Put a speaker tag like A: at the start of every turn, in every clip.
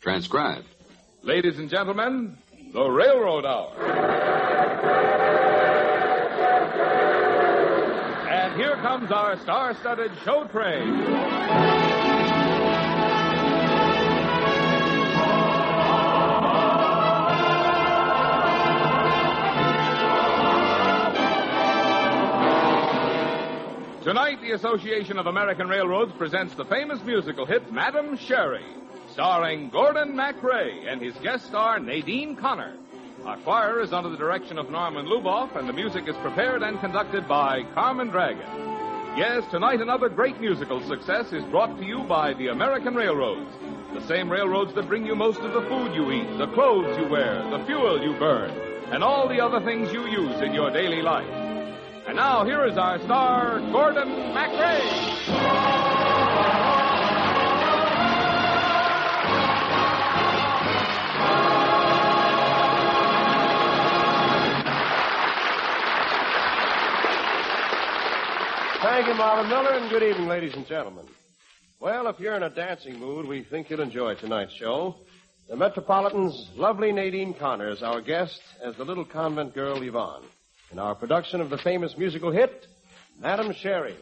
A: Transcribed.
B: Ladies and gentlemen, the Railroad Hour. And here comes our star-studded show train. Tonight, the Association of American Railroads presents the famous musical hit, Madam Sherry, starring Gordon MacRae, and his guest star, Nadine Connor. Our choir is under the direction of Norman Luboff, and the music is prepared and conducted by Carmen Dragon. Yes, tonight another great musical success is brought to you by the American Railroads. The same railroads that bring you most of the food you eat, the clothes you wear, the fuel you burn, and all the other things you use in your daily life. And now, here is our star, Gordon MacRae.
C: Thank you, Marvin Miller, and good evening, ladies and gentlemen. Well, if you're in a dancing mood, we think you'll enjoy tonight's show. The Metropolitan's lovely Nadine Connor is our guest as the little convent girl Yvonne in our production of the famous musical hit, Madam Sherry.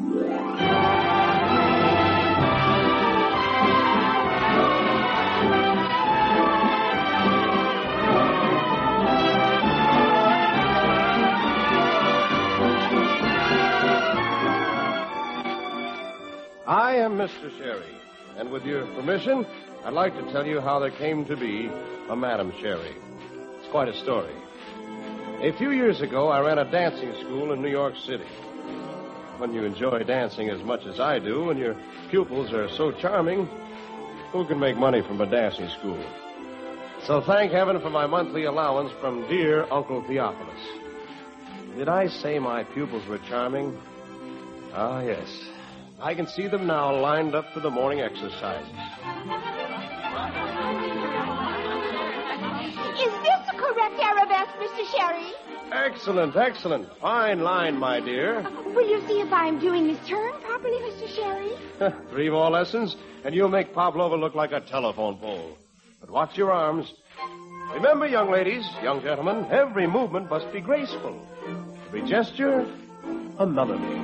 C: I am Mr. Sherry, and with your permission, I'd like to tell you how there came to be a Madam Sherry. It's quite a story. A few years ago, I ran a dancing school in New York City. When you enjoy dancing as much as I do and your pupils are so charming, who can make money from a dancing school? So thank heaven for my monthly allowance from dear Uncle Theophilus. Did I say my pupils were charming? Ah, yes. I can see them now lined up for the morning exercises.
D: Is this the correct arabesque, Mr. Sherry?
C: Excellent, excellent. Fine line, my dear.
D: Will you see if I'm doing this turn properly, Mr. Sherry?
C: 3 more lessons, and you'll make Pavlova look like a telephone pole. But watch your arms. Remember, young ladies, young gentlemen, every movement must be graceful. Every gesture, a melody.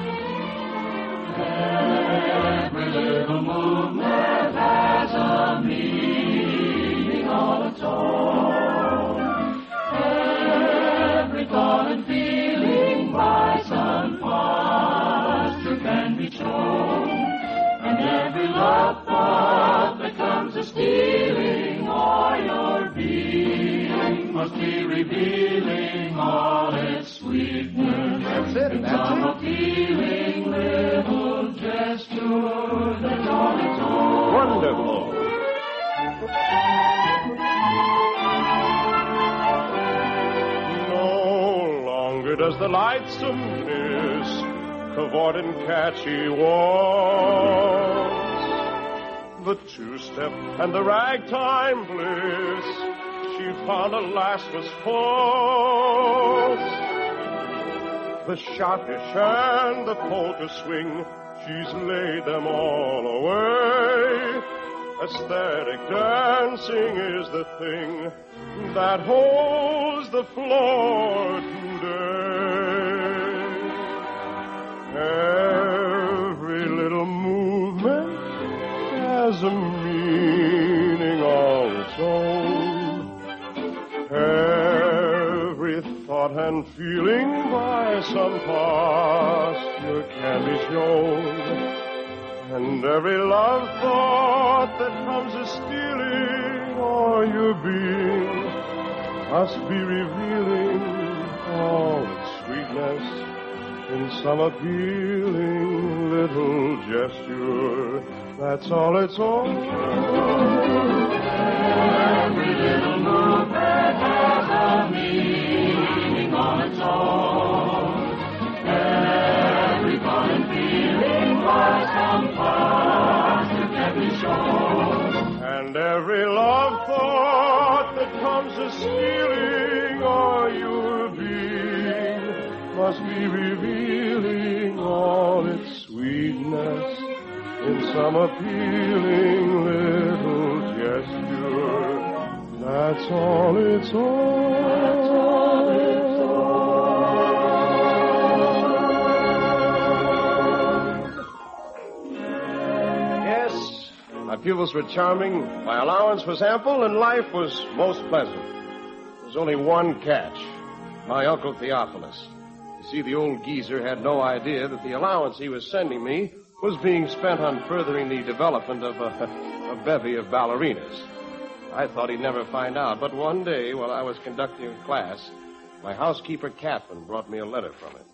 E: Every little movement has a meaning all its own. Every thought and feeling by some posture can be shown. And every love thought that comes a stealing all your being must be revealing all its sweetness.
C: That's it, that's it.
E: Appealing little gesture that's all its own.
C: Wonderful. No longer does the lightsome bliss cavort in catchy waltz. The two-step and the ragtime bliss she found alas was false. The schottische and the polka swing, she's laid them all away. Aesthetic dancing is the thing that holds the floor today. Every little movement has a meaning all its own. Every thought and feeling by some posture can be shown. And every love thought that comes a stealing o'er your being must be revealing all its sweetness in some appealing little gesture. That's all it's own.
E: Every little movement has a meaning on its own. Every thought and feeling by some posture can be shown.
C: And every love thought that comes a stealing o'er your being must be revealing all its sweetness in some appealing little gesture. That's all it's all. Yes, my pupils were charming, my allowance was ample, and life was most pleasant. There's only one catch. My Uncle Theophilus. You see, the old geezer had no idea that the allowance he was sending me was being spent on furthering the development of a bevy of ballerinas. I thought he'd never find out, but one day, while I was conducting a class, my housekeeper, Catherine, brought me a letter from him.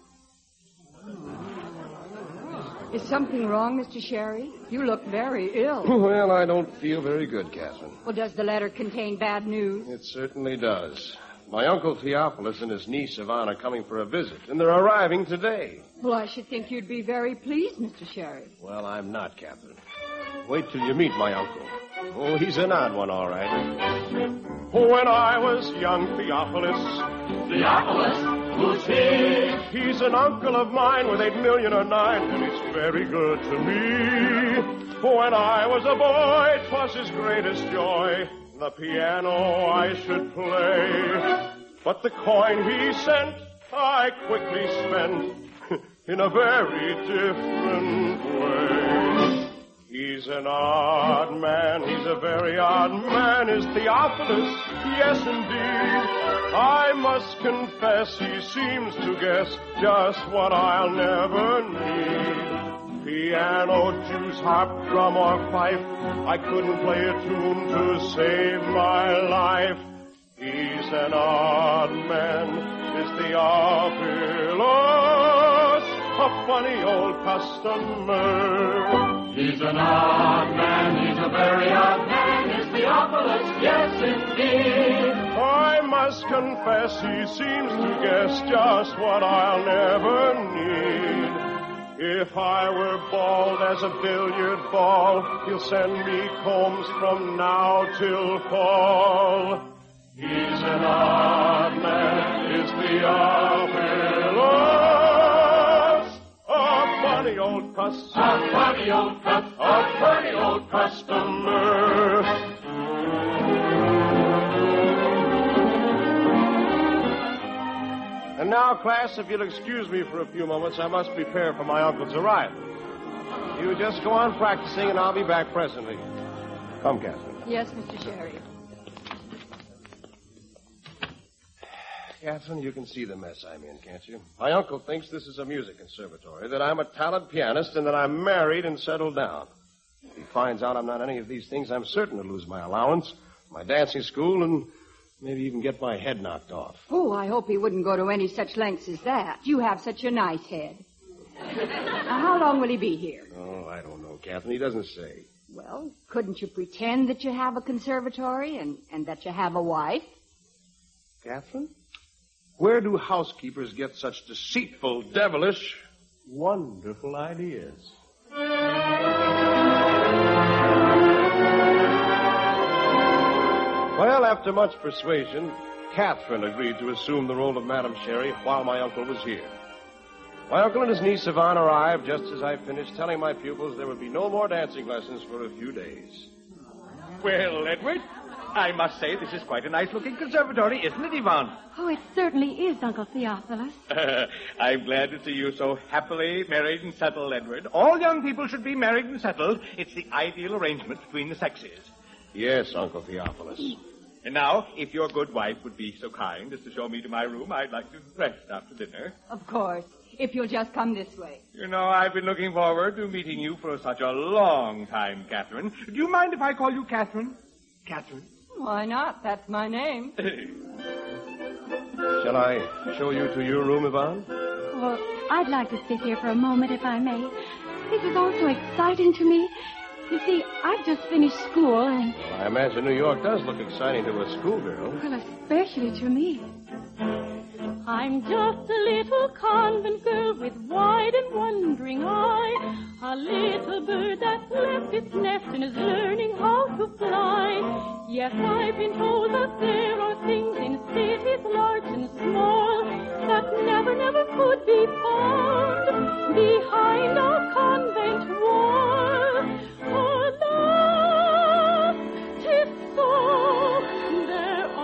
A: Is something wrong, Mr. Sherry? You look very ill.
C: Well, I don't feel very good, Catherine.
A: Well, does the letter contain bad news?
C: It certainly does. My Uncle Theophilus and his niece Yvonne are coming for a visit, and they're arriving today.
A: Well, I should think you'd be very pleased, Mr. Sherry.
C: Well, I'm not, Catherine. Wait till you meet my uncle. Oh, he's an odd one, all right. When I was young, Theophilus.
E: Theophilus? Who's he?
C: He's an uncle of mine with 8 million or 9, and he's very good to me. When I was a boy, 'twas his greatest joy. The piano I should play. But the coin he sent, I quickly spent in a very different way. He's an odd man, he's a very odd man, is Theophilus, yes indeed. I must confess he seems to guess just what I'll never need. Piano, juice, harp, drum, or fife, I couldn't play a tune to save my life. He's an odd man, is Theophilus, a funny old customer.
E: He's an odd man, he's a very odd man, is Theophilus, yes indeed.
C: I must confess he seems to guess just what I'll never need. If I were bald as a billiard ball, he'll send me combs from now till fall. He's an odd man, is Theophilus, a funny old customer.
E: A funny old customer.
C: A funny old customer. And now, class, if you'll excuse me for a few moments, I must prepare for my uncle's arrival. You just go on practicing, and I'll be back presently. Come, Catherine.
A: Yes, Mr. Sherry.
C: Catherine, you can see the mess I'm in, can't you? My uncle thinks this is a music conservatory, that I'm a talented pianist, and that I'm married and settled down. If he finds out I'm not any of these things, I'm certain to lose my allowance, my dancing school, and maybe even get my head knocked off.
A: Oh, I hope he wouldn't go to any such lengths as that. You have such a nice head. Now, how long will he be here?
C: Oh, I don't know, Catherine. He doesn't say.
A: Well, couldn't you pretend that you have a conservatory and that you have a wife?
C: Catherine? Where do housekeepers get such deceitful, devilish, wonderful ideas? Well, after much persuasion, Catherine agreed to assume the role of Madame Sherry while my uncle was here. My uncle and his niece Yvonne arrived just as I finished telling my pupils there would be no more dancing lessons for a few days.
F: Well, Edward, I must say this is quite a nice-looking conservatory, isn't it, Yvonne?
D: Oh, it certainly is, Uncle Theophilus.
F: I'm glad to see you so happily married and settled, Edward. All young people should be married and settled. It's the ideal arrangement between the sexes.
C: Yes, Uncle Theophilus.
F: And now, if your good wife would be so kind as to show me to my room, I'd like to rest after dinner.
A: Of course, if you'll just come this way.
F: You know, I've been looking forward to meeting you for such a long time, Catherine. Do you mind if I call you Catherine? Catherine?
A: Why not? That's my name.
C: Shall I show you to your room, Yvonne?
D: Well, I'd like to sit here for a moment, if I may. This is all so exciting to me. You see, I've just finished school, and...
C: Well, I imagine New York does look exciting to a schoolgirl.
D: Well, especially to me.
G: I'm just a little convent girl with wide and wondering eye, a little bird that's left its nest and is learning how to fly. Yes, I've been told that there are things in cities large and small that never could be found behind a convent wall. Alas, 'tis so, there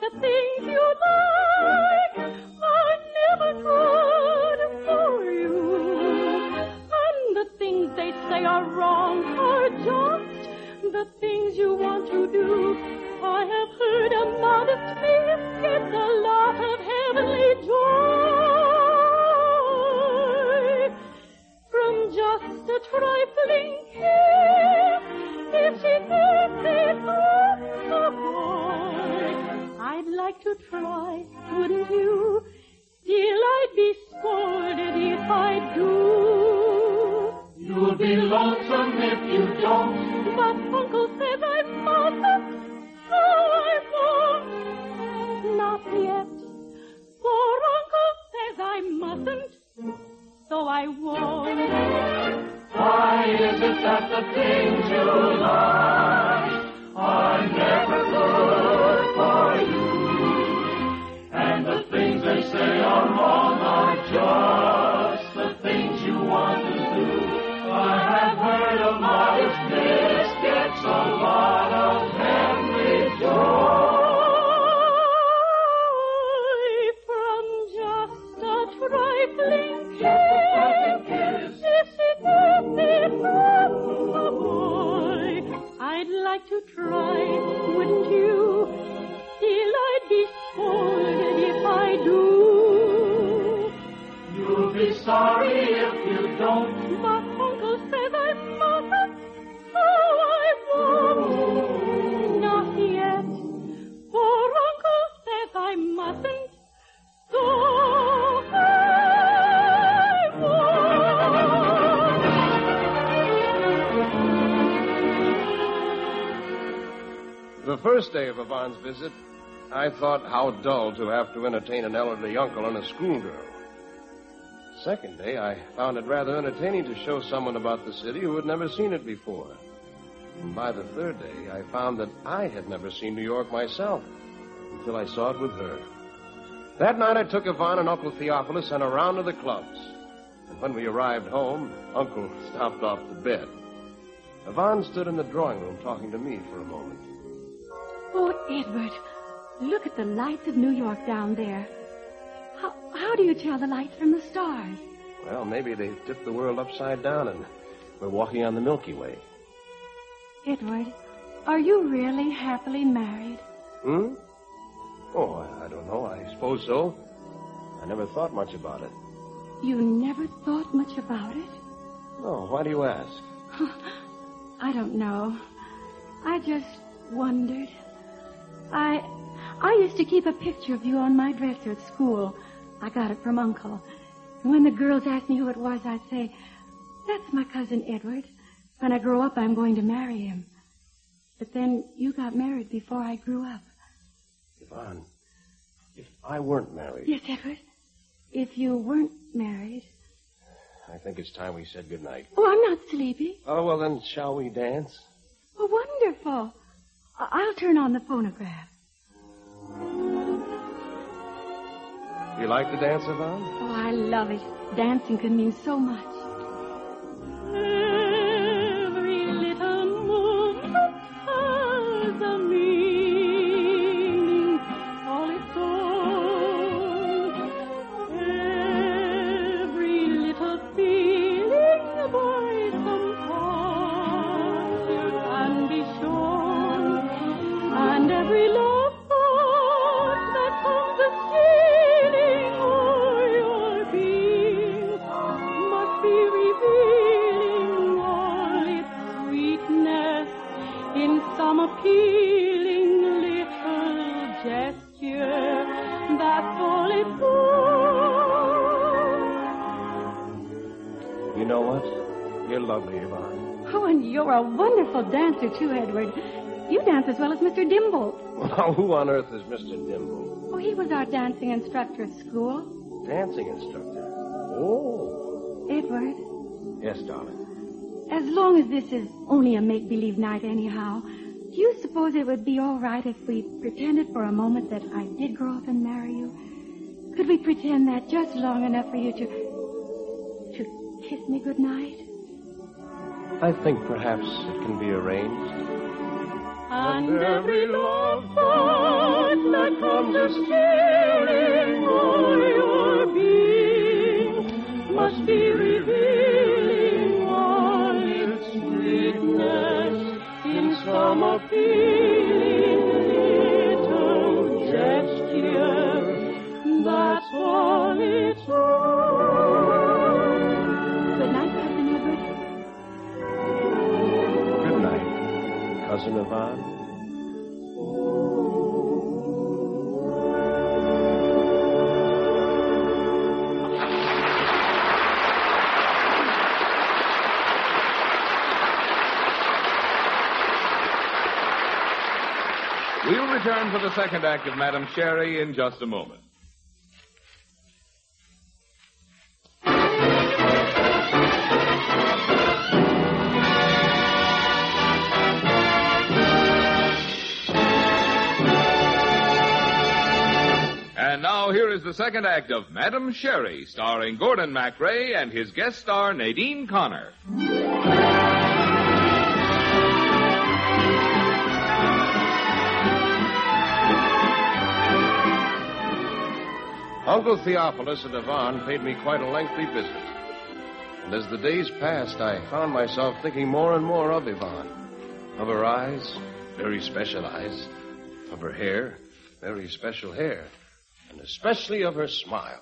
G: the things you like. I never tried for you. And the things they say are wrong are just the things you want to do. I have heard a modest miss gets a lot of heavenly joy from just a trifling kiss. If she thinks it off the boy, I'd like to try, wouldn't you? Still, I'd be scolded if I do.
E: You'll be lonesome if you don't.
G: But Uncle says I mustn't, so I won't. Not yet. For Uncle says I mustn't, so I won't.
E: Why is it that the things you like are never good for you? And the things they say are wrong are just the things you want to do. I have heard a modest miss gets a lot of heavenly joy
G: from just a trifling kiss. If she thinks it from a boy, I'd like to try, wouldn't you? Still, I'd be scolded if I do.
E: You'll be sorry if you don't.
G: But Uncle says I mustn't, so I won't. Not yet. For Uncle says I mustn't, so I won't.
C: The first day of Yvonne's visit, I thought how dull to have to entertain an elderly uncle and a schoolgirl. Second day, I found it rather entertaining to show someone about the city who had never seen it before. And by the third day, I found that I had never seen New York myself until I saw it with her. That night, I took Yvonne and Uncle Theophilus on a round of the clubs. And when we arrived home, Uncle stopped off the bed. Yvonne stood in the drawing room talking to me for a moment.
D: Oh, Edward, look at the lights of New York down there. How do you tell the lights from the stars?
C: Well, maybe they tipped the world upside down and we're walking on the Milky Way.
D: Edward, are you really happily married?
C: Oh, I don't know. I suppose so. I never thought much about it.
D: You never thought much about it?
C: Oh, why do you ask?
D: I don't know. I just wondered. I used to keep a picture of you on my dresser at school. I got it from Uncle. And when the girls asked me who it was, I'd say, that's my cousin Edward. When I grow up, I'm going to marry him. But then you got married before I grew up.
C: Yvonne, if I weren't married...
D: Yes, Edward. If you weren't married...
C: I think it's time we said goodnight.
D: Oh, I'm not sleepy.
C: Oh, well, then, shall we dance?
D: Oh, wonderful. I'll turn on the phonograph.
C: You like to dance, Yvonne?
D: Oh, I love it. Dancing can mean so much.
G: Every little movement has a meaning all its own. Every little feeling by some part can be shown, and every love thought that comes a stealing o'er your being must be revealing all its sweetness in some appealing little gesture. That's all it's for.
C: You know what? You're lovely, Yvonne.
D: Oh, and you're a wonderful dancer, too, Edward. You dance as well as Mr. Dimble.
C: Well, who on earth is Mr. Dimble?
D: Oh, he was our dancing instructor at school.
C: Dancing instructor. Oh.
D: Edward,
C: Yes, darling.
D: as long as this is only a make-believe night anyhow, do you suppose it would be all right if we pretended for a moment that I did grow up and marry you? Could we pretend that just long enough for you to kiss me goodnight?
C: I think perhaps it can be arranged.
G: And every love thought that comes the stealing all your being must be revealing all its sweetness in some appealing little gesture. That's all it's worth.
D: Good night, Cousin Edward.
C: Good night, Cousin Yvonne.
B: We'll return for the second act of Madame Sherry in just a moment. And now here is the second act of Madame Sherry, starring Gordon MacRae and his guest star Nadine Connor.
C: Uncle Theophilus and Yvonne paid me quite a lengthy visit. And as the days passed, I found myself thinking more and more of Yvonne. Of her eyes, very special eyes. Of her hair, very special hair. And especially of her smile.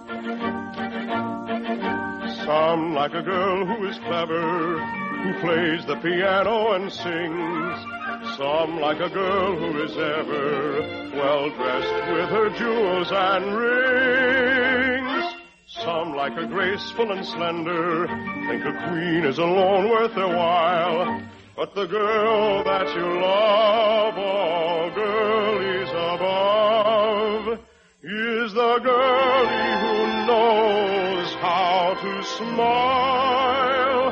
C: Some like a girl who is clever, who plays the piano and sings. Some like a girl who is ever well-dressed with her jewels and rings. Some like a graceful and slender, think a queen is alone worth their while. But the girl that you love, all girlies above, is the girlie who knows how to smile.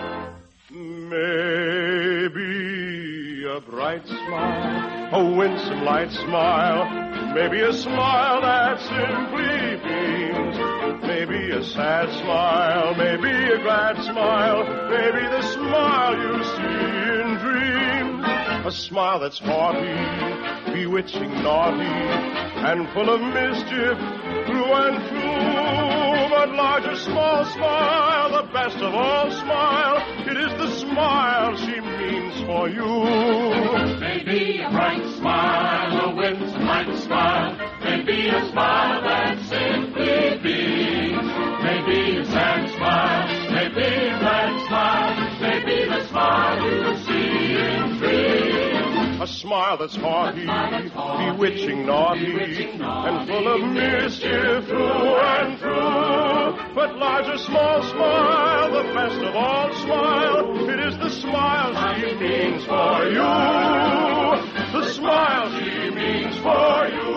C: Maybe a bright smile, a winsome light smile, maybe a smile that simply beams, maybe a sad smile, maybe a glad smile, maybe the smile you see in dreams, a smile that's haughty, bewitching, naughty, and full of mischief through and through, but large or small smile, the best of all smile, it is the smile she means for you.
E: Maybe a bright smile, a winsome light smile, maybe a smile that simply beams, maybe a sad smile, maybe a glad smile, maybe the smile you see in dreams.
C: A smile that's haughty, bewitching, naughty, and full of mischief through and through. But large or small smile, the best of all smile, it is the smile she means for you. The smile she means for you.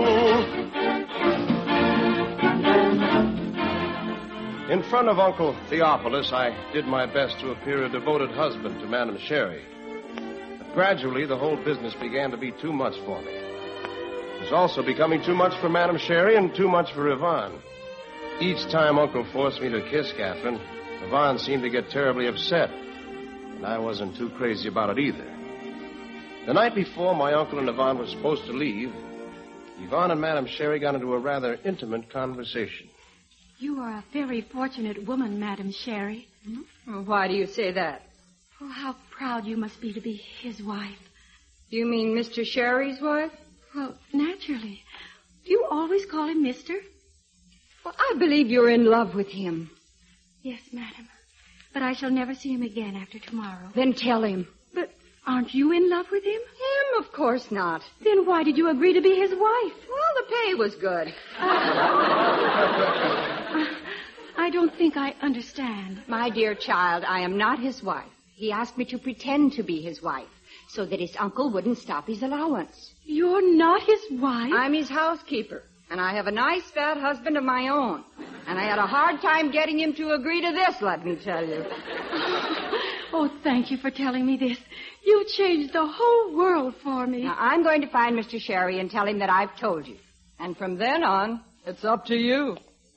C: In front of Uncle Theophilus, I did my best to appear a devoted husband to Madame Sherry. Gradually, the whole business began to be too much for me. It was also becoming too much for Madame Sherry and too much for Yvonne. Each time Uncle forced me to kiss Catherine, Yvonne seemed to get terribly upset. And I wasn't too crazy about it either. The night before my uncle and Yvonne were supposed to leave, Yvonne and Madame Sherry got into a rather intimate conversation.
D: You are a very fortunate woman, Madame Sherry.
A: Well, why do you say that?
D: Oh, how proud you must be to be his wife.
A: Do you mean Mr. Sherry's wife?
D: Well, naturally. Do you always call him Mister?
A: Well, I believe you're in love with him.
D: Yes, madam. But I shall never see him again after tomorrow.
A: Then tell him.
D: But aren't you in love with him?
A: Him? Of course not.
D: Then why did you agree to be his wife?
A: Well, the pay was good.
D: I don't think I understand.
A: My dear child, I am not his wife. He asked me to pretend to be his wife so that his uncle wouldn't stop his allowance.
D: You're not his wife?
A: I'm his housekeeper, and I have a nice fat husband of my own. And I had a hard time getting him to agree to this, let me tell you.
D: Oh, thank you for telling me this. You changed the whole world for me.
A: Now, I'm going to find Mr. Sherry and tell him that I've told you. And from then on, it's up to you.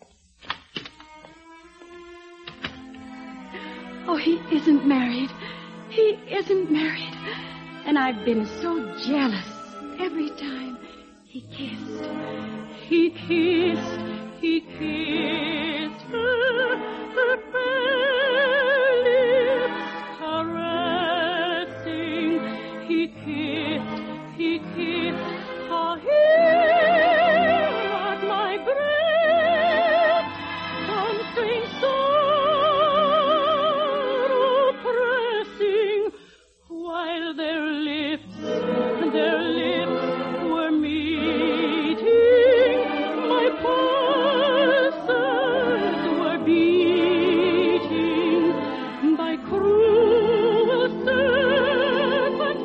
D: Oh, he isn't married. He isn't married. And I've been so jealous every time he kissed
G: He kissed her fair lips caressing. He kissed her hair at my breast, some strange sorrow pressing, while their lips were meeting. My pulses were beating by cruel serpent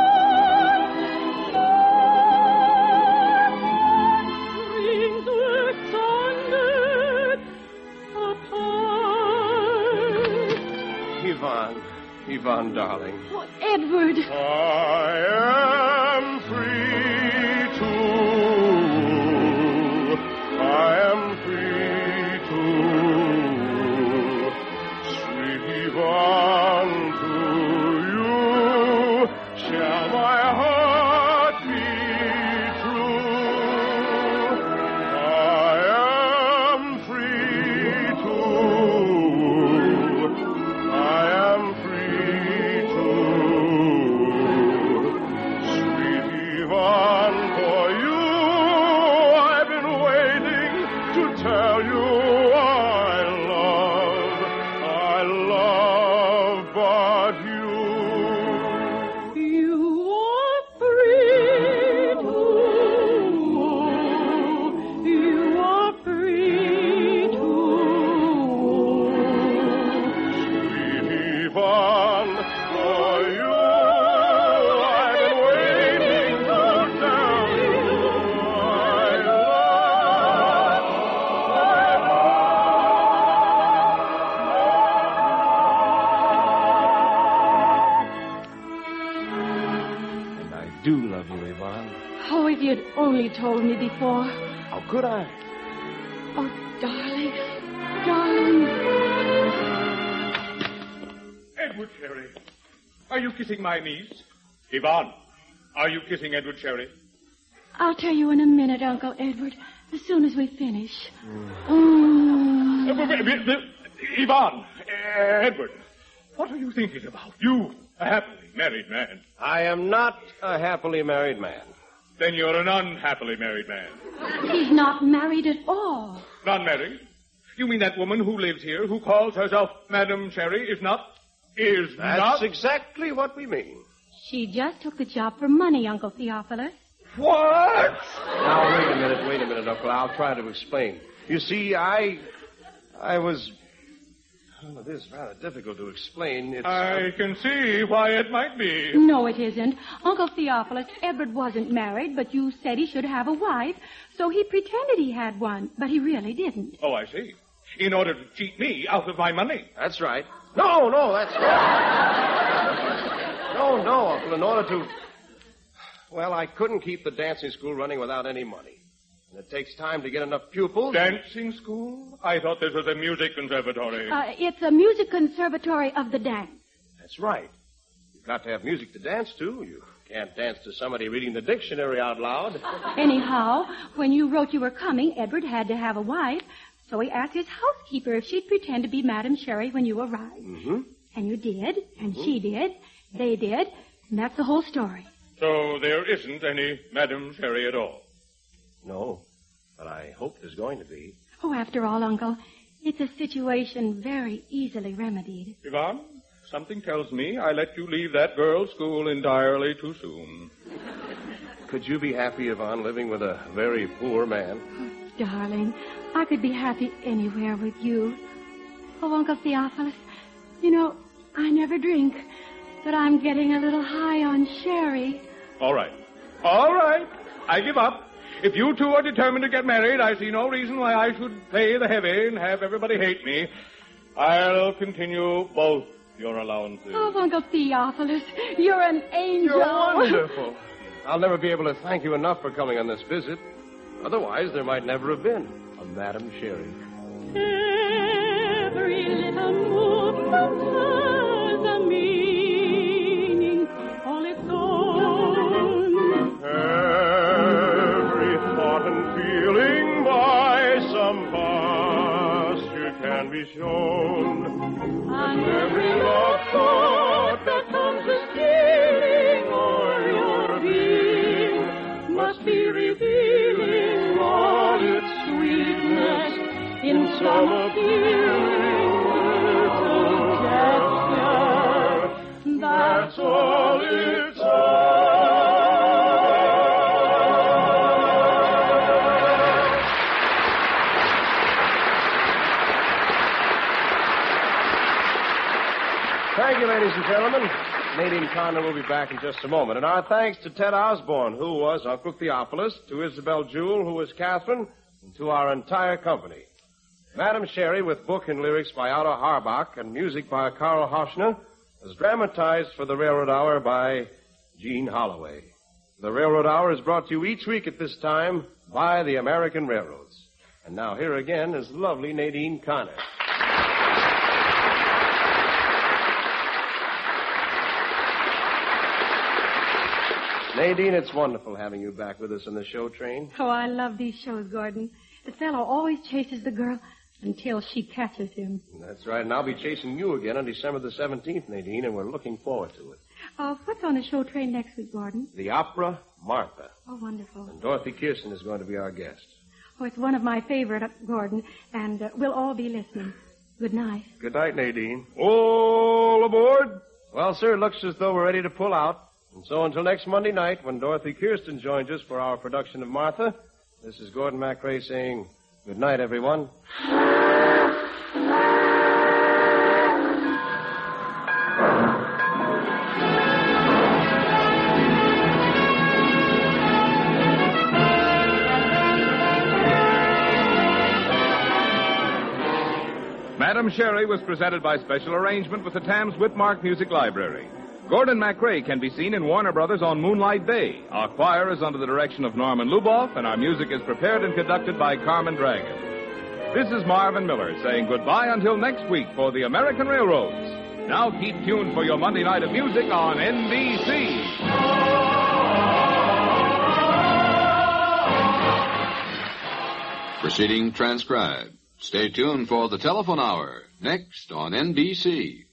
G: strings were sundered apart.
C: Yvonne, darling.
D: Oh, Edward.
C: I am free to, sweet Yvonne, to you shall my heart be true. I am free to, I am free to, sweet Yvonne, for you I've been waiting to tell you I love but you.
G: You are free to, you are free to.
C: Sweet Yvonne, for you I've been waiting to tell you I And I do love you, Yvonne.
D: Oh, if you'd only told me before.
C: How could I?
D: Oh, darling. Darling.
F: Edward Sherry, are you kissing my niece? Yvonne, are you kissing Edward Sherry?
D: I'll tell you in a minute, Uncle Edward, as soon as we finish. Mm.
F: Yvonne, Edward, what are you thinking about? You, a happily married man.
C: I am not a happily married man.
F: Then you're an unhappily married man.
D: He's not married at all.
F: Not married? You mean that woman who lives here, who calls herself Madame Sherry, is not?
C: That's exactly what we mean.
D: She just took the job for money, Uncle Theophilus.
F: What?
C: Now, wait a minute, Uncle. I'll try to explain. You see, I was... Oh, this is rather difficult to explain.
F: I can see why it might be.
D: No, it isn't. Uncle Theophilus, Edward wasn't married, but you said he should have a wife, so he pretended he had one, but he really didn't.
F: Oh, I see. In order to cheat me out of my money.
C: That's right. No, that's right. No, Uncle. In order to... Well, I couldn't keep the dancing school running without any money. And it takes time to get enough pupils.
F: Dancing school? I thought this was a music conservatory.
D: It's a music conservatory of the dance.
C: That's right. You've got to have music to dance to. You can't dance to somebody reading the dictionary out loud.
D: Anyhow, when you wrote you were coming, Edward had to have a wife, so he asked his housekeeper if she'd pretend to be Madame Sherry when you arrived.
C: Mm-hmm.
D: And you did, and she did, they did, and that's the whole story.
F: So there isn't any Madame Sherry at all?
C: No, but I hope there's going to be.
D: Oh, after all, Uncle, it's a situation very easily remedied.
F: Yvonne, something tells me I let you leave that girl's school entirely too soon.
C: Could you be happy, Yvonne, living with a very poor man?
D: Oh, darling, I could be happy anywhere with you. Oh, Uncle Theophilus, you know, I never drink, but I'm getting a little high on sherry.
F: All right. I give up. If you two are determined to get married, I see no reason why I should pay the heavy and have everybody hate me. I'll continue both your allowances.
D: Oh, Uncle Theophilus, you're an angel.
C: You're wonderful. I'll never be able to thank you enough for coming on this visit. Otherwise, there might never have been a Madame Sherry.
G: Every little movement has a meaning all its own.
C: Every thought and feeling
E: be shown. And every love thought that comes a-stealing o'er your being must be revealing all its sweetness in some appealing little gesture. That's all it's
C: Thank you, ladies and gentlemen. Nadine Conner will be back in just a moment. And our thanks to Ted Osborne, who was Uncle Theophilus, to Isabel Jewell, who was Catherine, and to our entire company. Madam Sherry, with book and lyrics by Otto Harbach and music by Karl Hoschner, was dramatized for the Railroad Hour by Gene Holloway. The Railroad Hour is brought to you each week at this time by the American Railroads. And now here again is lovely Nadine Conner. Nadine, it's wonderful having you back with us on the show train.
D: Oh, I love these shows, Gordon. The fellow always chases the girl until she catches him.
C: That's right, and I'll be chasing you again on December the 17th, Nadine, and we're looking forward to it.
D: What's on the show train next week, Gordon?
C: The opera, Martha.
D: Oh, wonderful.
C: And Dorothy Kirsten is going to be our guest.
D: Oh, it's one of my favorite, Gordon, and we'll all be listening. Good night.
C: Good night, Nadine.
F: All aboard?
C: Well, sir, it looks as though we're ready to pull out. And so until next Monday night, when Dorothy Kirsten joins us for our production of Martha, this is Gordon MacRae saying good night, everyone.
B: Madam Sherry was presented by special arrangement with the Tams Whitmark Music Library. Gordon MacRae can be seen in Warner Brothers on Moonlight Day. Our choir is under the direction of Norman Luboff, and our music is prepared and conducted by Carmen Dragon. This is Marvin Miller saying goodbye until next week for the American Railroads. Now keep tuned for your Monday night of music on NBC.
H: Proceeding transcribed. Stay tuned for the Telephone Hour, next on NBC.